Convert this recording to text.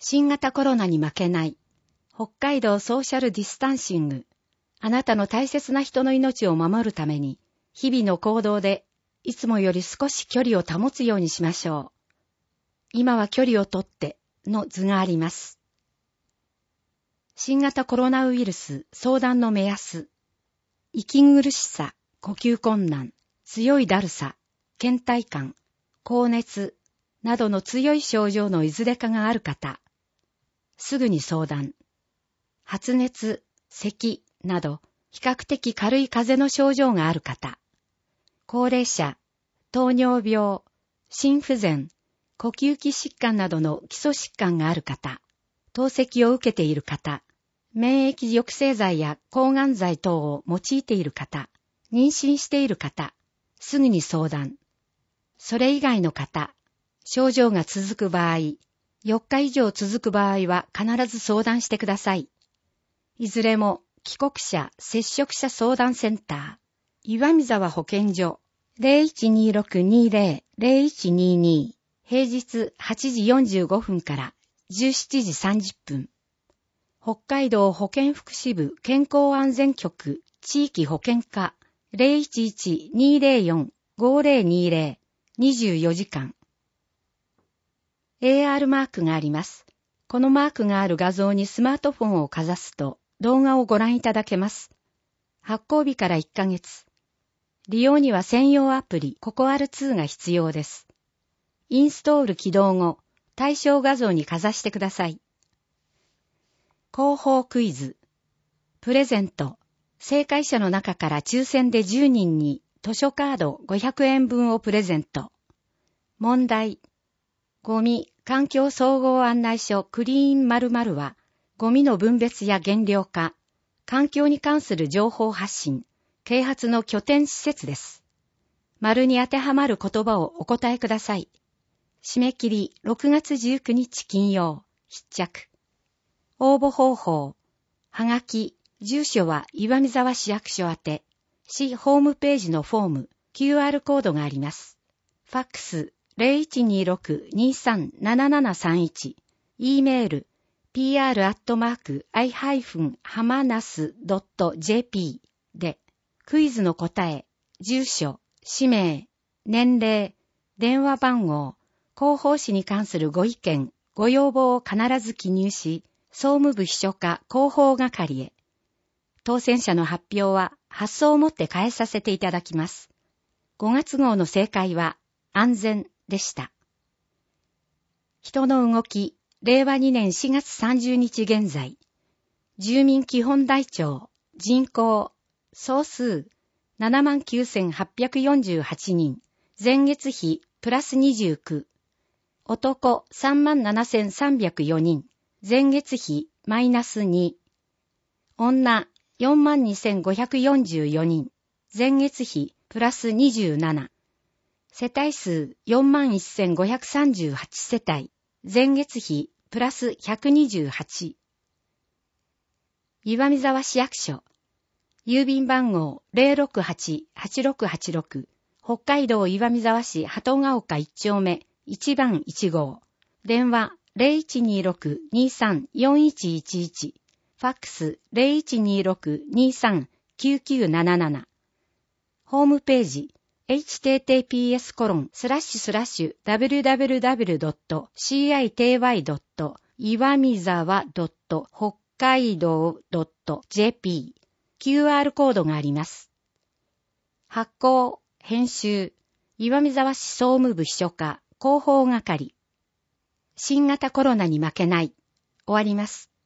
新型コロナに負けない。北海道ソーシャルディスタンシング。あなたの大切な人の命を守るために、日々の行動でいつもより少し距離を保つようにしましょう。今は距離をとっての図があります。新型コロナウイルス相談の目安。息苦しさ、呼吸困難、強いだるさ、倦怠感、高熱などの強い症状のいずれかがある方。すぐに相談。発熱、咳など比較的軽い風邪の症状がある方。高齢者、糖尿病、心不全、呼吸器疾患などの基礎疾患がある方。透析を受けている方。免疫抑制剤や抗がん剤等を用いている方。妊娠している方。すぐに相談。それ以外の方。症状が続く場合、4日以上続く場合は必ず相談してください。いずれも帰国者接触者相談センター、岩見沢保健所 012620-0122 平日8時45分から17時30分。北海道保健福祉部健康安全局地域保健課 011-204-5020 24時間。AR マークがあります。このマークがある画像にスマートフォンをかざすと動画をご覧いただけます。発行日から1ヶ月。利用には専用アプリココアル2が必要です。インストール起動後、対象画像にかざしてください。広報クイズ。プレゼント。正解者の中から抽選で10人に図書カード500円分をプレゼント。問題。ゴミ環境総合案内所クリーン〇〇は、ゴミの分別や減量化、環境に関する情報発信、啓発の拠点施設です。丸に当てはまる言葉をお答えください。締め切り6月19日金曜、必着。応募方法。はがき、住所は岩見沢市役所宛て。市ホームページのフォーム、QR コードがあります。ファックス、0126-237731。E メール、pr@i-hamanas.jp で、クイズの答え、住所、氏名、年齢、電話番号、広報誌に関するご意見、ご要望を必ず記入し、総務部秘書課広報係へ。当選者の発表は発送をもって返させていただきます。5月号の正解は安全でした。人の動き、令和2年4月30日現在。住民基本台帳、人口、総数、79,848人。前月比、プラス29。男、37,304人。前月比、マイナス2。女、42,544人。前月比、プラス27。世帯数、41,538世帯。前月比、プラス128。岩見沢市役所。郵便番号 068-8686。北海道岩見沢市鳩ヶ丘1丁目1番1号。電話 0126-234111。ファックス 0126-239977。ホームページhttps://www.citywy.iwamizawa.hokkaido.jp QR コードがあります。発行、編集、岩見沢市総務部秘書課広報係。新型コロナに負けない。終わります。